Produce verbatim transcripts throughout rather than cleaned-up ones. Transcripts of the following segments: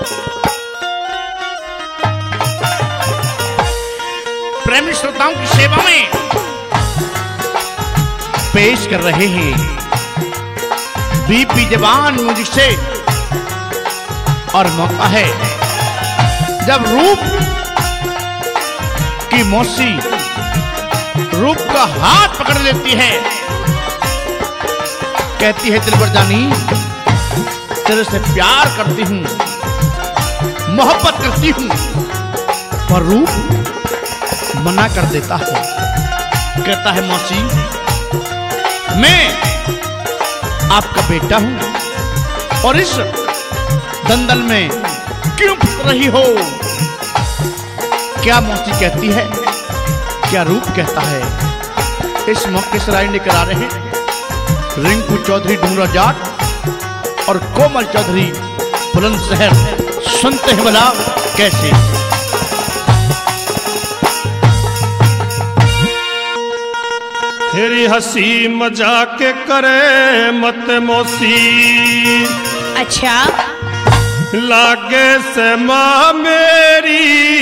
प्रेमी श्रोताओं की सेवा में पेश कर रहे हैं बीपी जवान म्यूजिक से। और मौका है जब रूप की मौसी रूप का हाथ पकड़ लेती है, कहती है दिलबर जानी तेरे से प्यार करती हूं, मोहब्बत करती हूं, पर रूप मना कर देता है। कहता है मौसी मैं आपका बेटा हूं और इस दंदल में क्यों फंस रही हो? क्या मौसी कहती है, क्या रूप कहता है? इस मौके से राय लेकर आ रहे हैं रिंकू चौधरी डूंगरा जाट और कोमल चौधरी बुलंदशहर। सुनते हैं भला कैसे। तेरी हंसी मजाक करे मत मौसी, अच्छा लागे से माँ मेरी,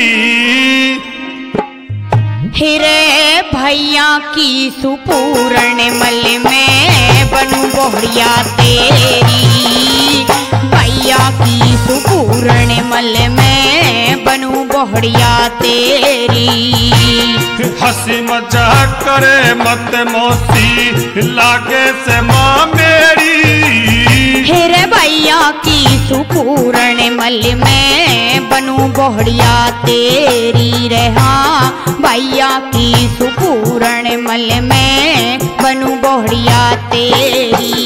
हिरे भैया की सुपूर्ण मल में बनूं बोहड़िया तेरी, भैया की सुपूर्ण मल में बनूं बोहड़िया तेरी। हंसी मजाक करे मत मौसी, लागे से माँ मेरी, हिरे भैया की सुपूर्ण मल में बनूं बोहड़िया तेरी रहा, भैया की सुपूर्ण मल में बनूं बोहड़िया तेरी।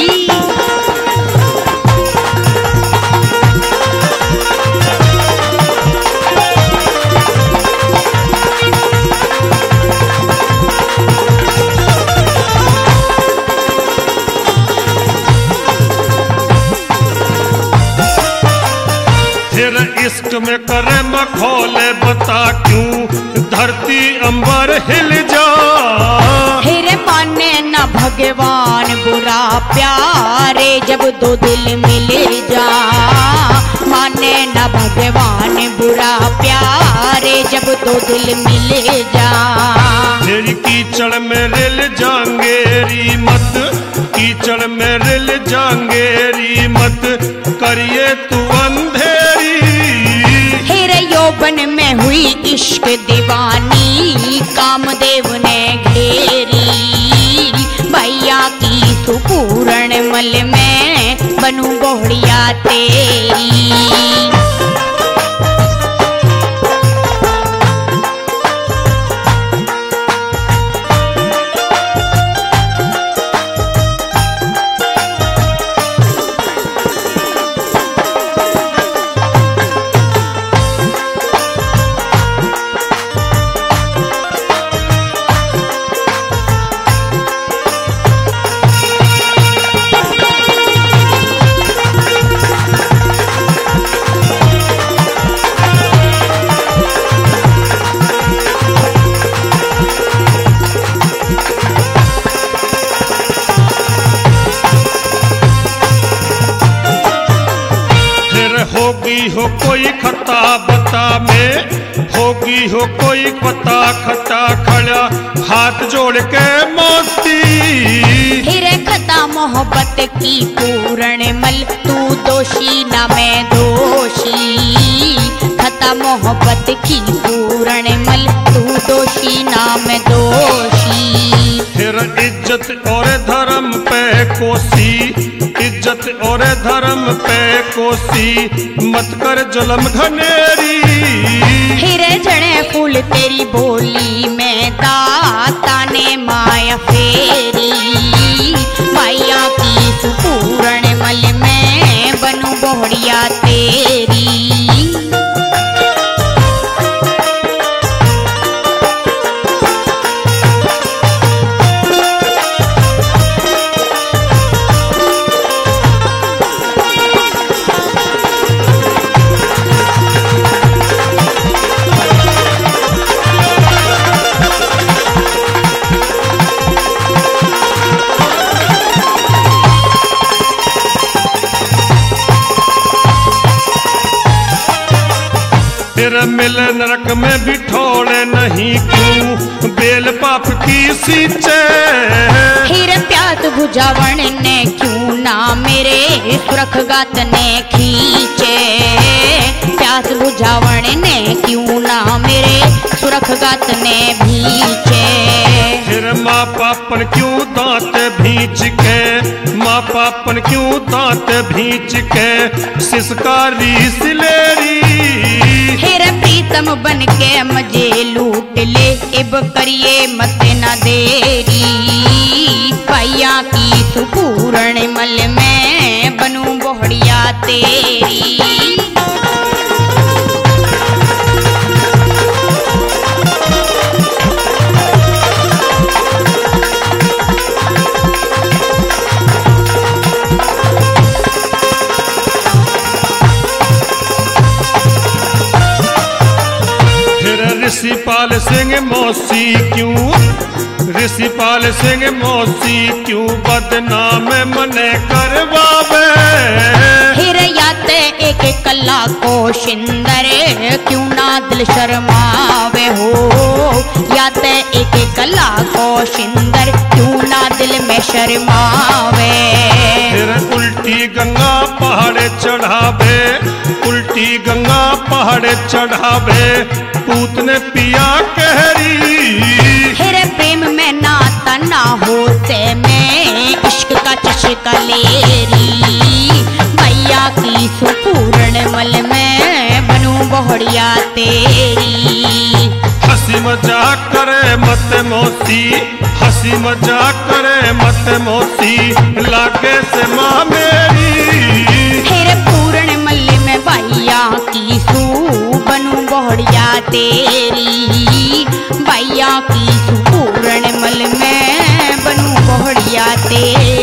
इश्क में करे मखौले बता क्यों धरती अंबर हिल जा, हिरे माने न भगवान बुरा प्यारे जब दो दिल मिल जा, माने न भगवान बुरा प्यारे जब दो दिल मिल जा। तेरी कीचड़ में रिल जांगेरी मत, कीचड़ में रिल जांगेरी मत, करिए तू अंधेरी। हिरे यौवन में हुई इश्क दीवानी, कामदेव ने घेरी, भैया की सुपूर्ण मल में बनूं बोहड़िया तेरी। होगी हो कोई खता बता में, होगी हो कोई पता खता खड़ा हाथ जोड़ के मौसी। हिरे खता मोहब्बत की पूर्ण मल, तू दोषी ना मैं दोषी, खता मोहब्बत की पूर्ण मल, तू दोषी ना मैं दोषी। फिर इज्जत और धर्म पे कोसी, इज्जत और धर्म पे कोसी, मत कर जुल्म घनेरी। हिरे जड़े फूल तेरी बोली में दाता ने माया फेरी, भैया की सुपूर्ण मल में बनूं बोहड़िया तेरी। फिर मिल नरक में भी ठोड़े नहीं क्यों बेल पाप की सींचे। फिर प्यास बुझावन ने क्यों ना मेरे सुरख गात ने खींचे। प्यास बुझावन ने क्यों ना मेरे सुरख गात ने भींचे। फिर माँ पापन क्यों दांत भींच के, माँ पापन क्यों दांत भींच के सिसकारी सिलेरी। फिर प्रीतम बन के मजे लूट ले इब करिए मत न देरी। पैया की सुपूर्ण मल में बनूं बोहड़िया तेरी। ऋषिपाल सिंह मौसी क्यों, ऋषिपाल सिंह मौसी क्यों बदनाम मने करवावे। फिर याते एक कला को शिंदर क्यों ना दिल शर्मावे हो। याते एक कला को शिंदर क्यों ना दिल में शर्मावे। फिर उल्टी गंगा पहाड़ चढ़ावे, उल्टी गंगा पहाड़ चढ़ावे पूत ने पिया कहरी। फिर प्रेम में नाता ना होते में इश्क का चस्का लेरी। मैया की सुपूर्ण मल में बनूं बोहड़िया तेरी। हंसी मजाक करे मत मौसी, हंसी मजाक करे मत मौसी लागे से माँ मेरी। फिर पूर्ण मल में भैया की सू बनूं बोहड़िया तेरी। भैया की सुपूर्ण मल में बनूं बोहड़िया तेरी।